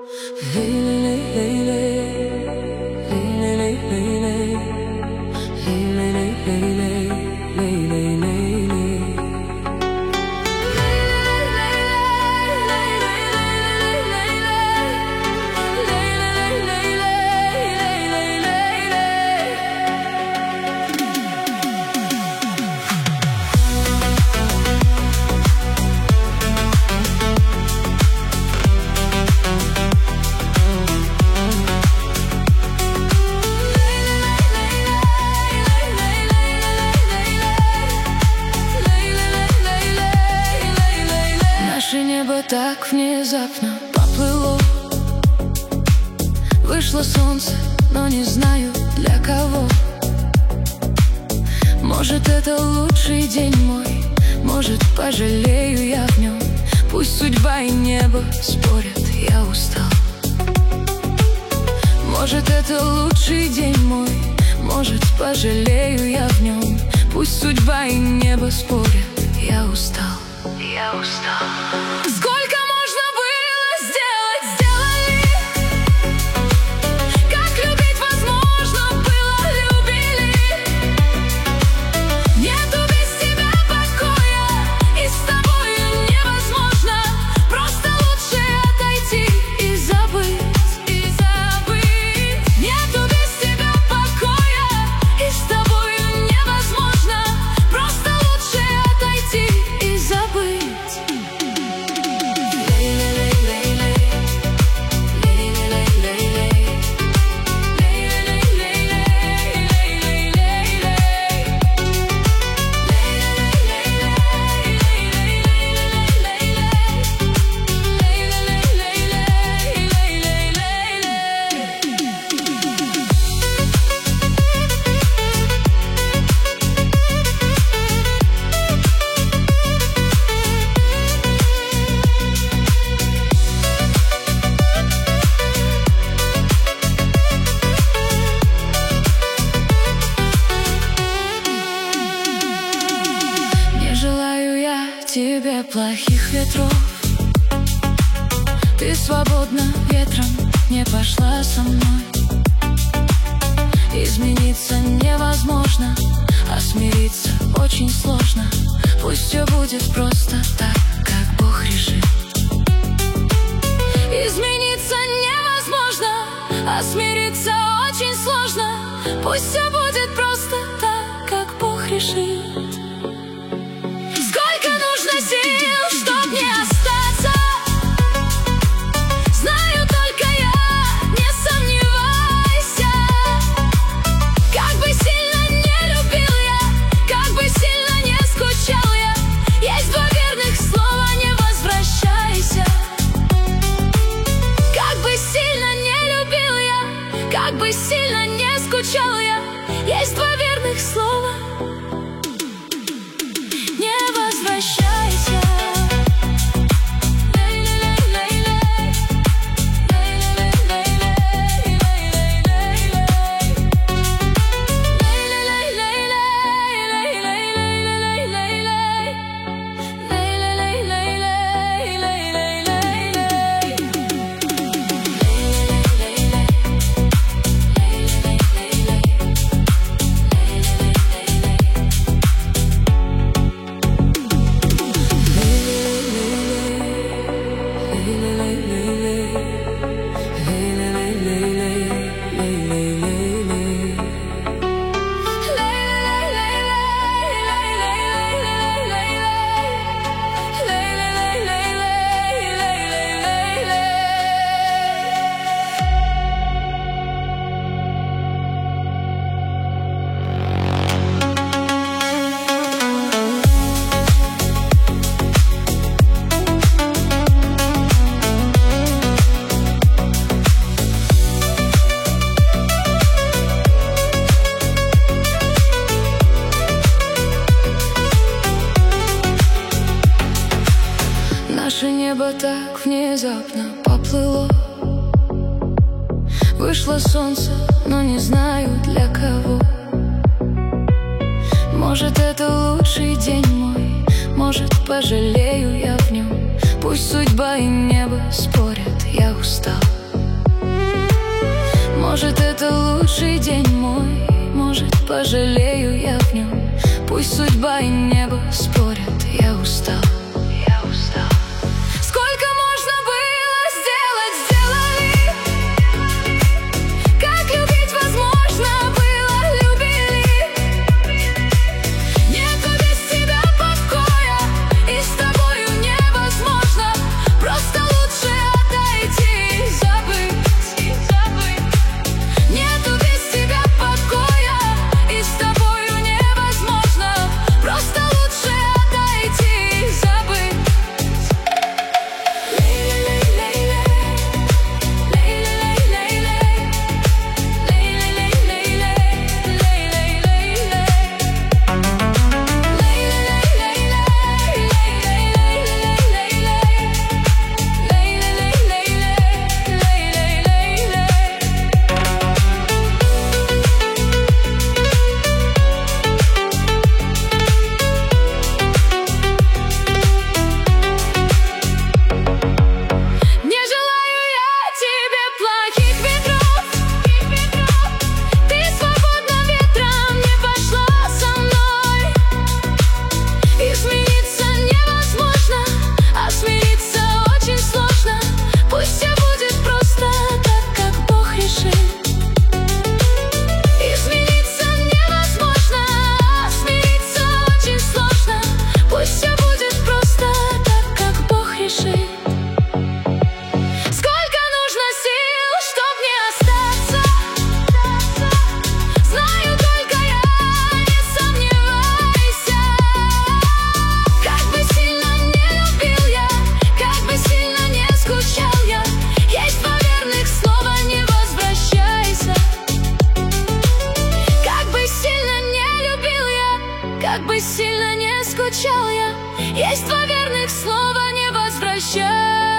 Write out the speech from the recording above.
Наше небо так внезапно поплыло. Вышло солнце, но не знаю для кого. Может, это лучший день мой, может, пожалею я в нем. Пусть судьба и небо спорят, я устал. Может, это лучший день мой, может, пожалею я в нем. Пусть судьба и небо спорят, я устал. Я устал. Сколько можно было сделать, сделали. Как любить возможно было, любили. Нету без тебя покоя, и с тобою невозможно. Просто лучше отойти и забыть, и забыть. Нету без тебя покоя, и с тобою невозможно. Просто лучше отойти и забыть. Тебе плохих ветров. Ты свободна ветром, не пошла со мной. Измениться невозможно, а смириться очень сложно. Пусть все будет просто так, как Бог решит. Измениться невозможно, а смириться очень сложно. Пусть все будет просто так, как Бог решит. Сил, чтоб не остаться, знаю только я, не сомневайся. Как бы сильно не любил я, как бы сильно не скучал я, есть два верных слова: не возвращайся. Как бы сильно не любил я, как бы сильно не скучал я, есть два верных слова: не возвращайся. Наше небо так внезапно поплыло. Вышло солнце, но не знаю для кого. Может, это лучший день мой, может, пожалею я в нем. Пусть судьба и небо спорят, я устал. Может, это лучший день мой, может, пожалею я в нем. Пусть судьба и небо спорят, я устал. Сколько можно было сделать, сделали. Как любить возможно было, любили. Нету без тебя покоя, и с тобою невозможно. Просто лучше отойти и забыть. Нету без тебя покоя, и с тобою невозможно. Просто лучше отойти и забыть. Как бы сильно не скучал я, есть два верных слова: не возвращай.